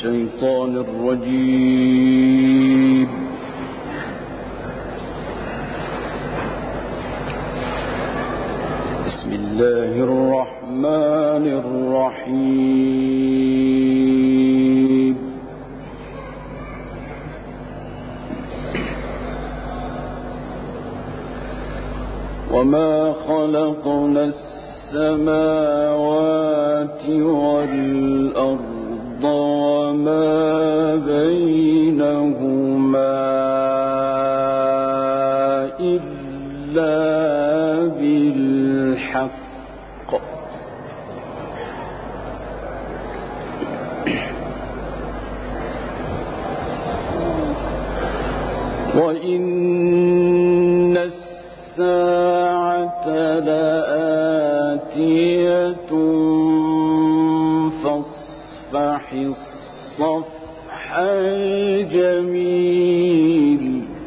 الشيطان الرجيم. بسم الله الرحمن الرحيم. وما خلقنا السماوات والأرض وما بينهما إلا بالحق وإن الساعة لآتية فاصفح الصفح الجميل.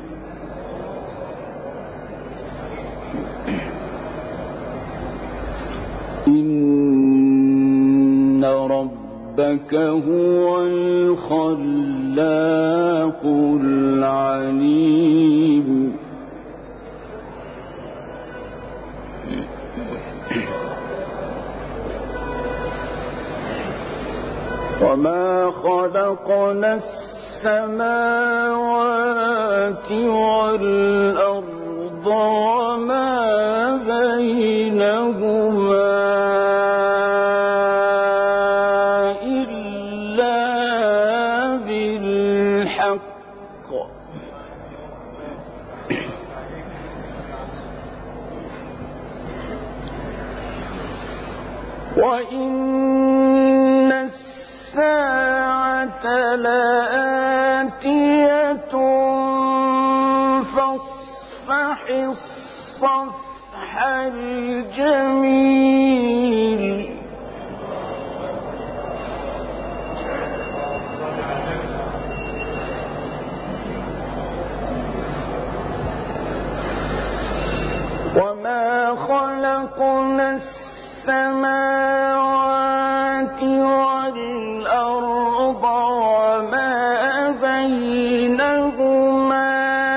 إن ربك هو الخلاق العليم. وما خلقنا السماوات والأرض وما بينهما إلا بالحق وإن الساعة لآتية فاصفح الصفح الجميل. وما خلقنا السماوات والأرض وما بينهما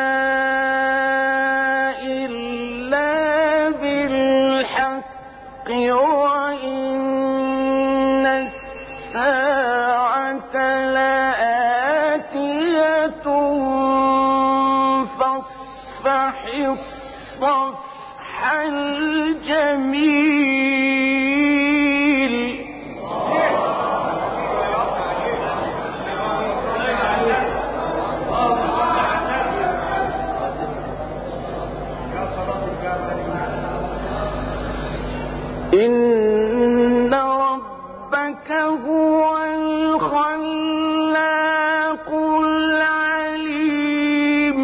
إلا بالحق وإن الساعة لآتية فاصفح الصفح الجميل. إن ربك هو الخلاق العليم.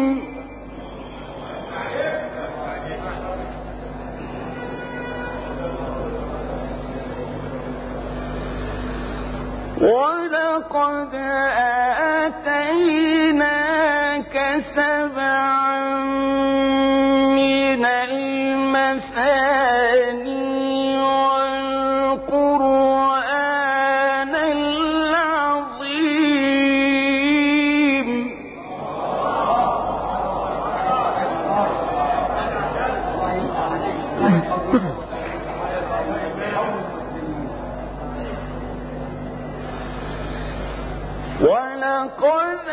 ولقد آتيناك سبعا من المثاني والقرآن العظيم. ولقد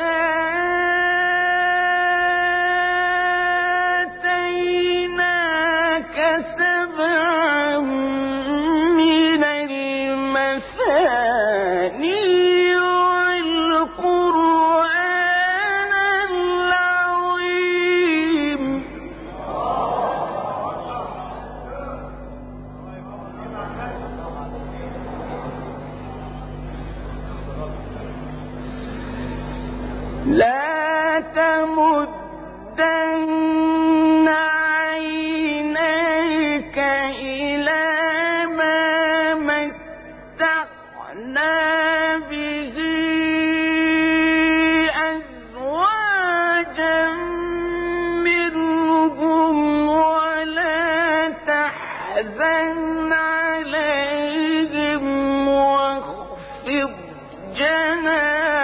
آتيناك سبعا من المثاني والقرآن العظيم. لا تمدن عينيك إلى ما متعنا به أزواجا منهم ولا تحزن عليهم واخفض جناحك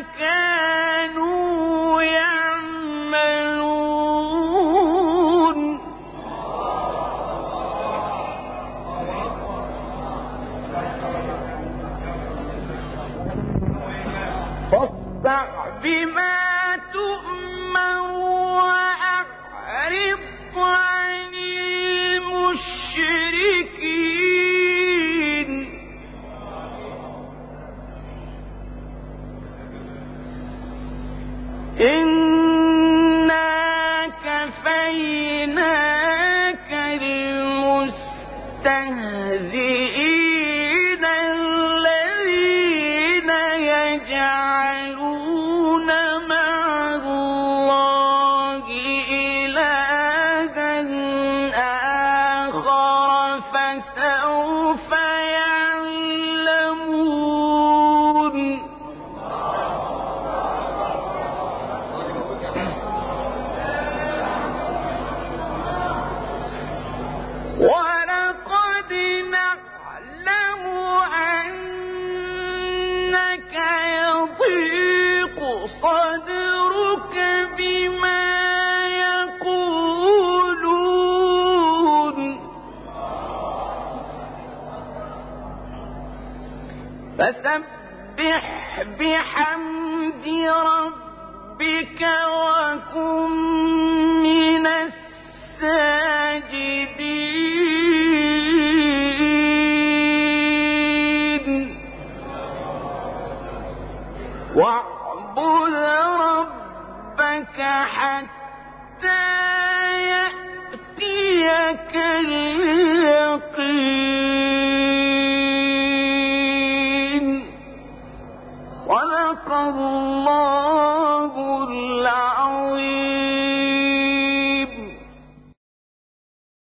كانوا يعملون فاصدع بما تؤمر وأعرض عن المشركين إنا كفيناك المستهزئين الذين يجعلون مع الله إلها آخر فسوف يعلمون ولقد نعلم أنك يضيق صدرك بما يقولون فسبح بحمد ربك وكن من الساجدين واعبد ربك حتى يأتيك اليقين صدق الله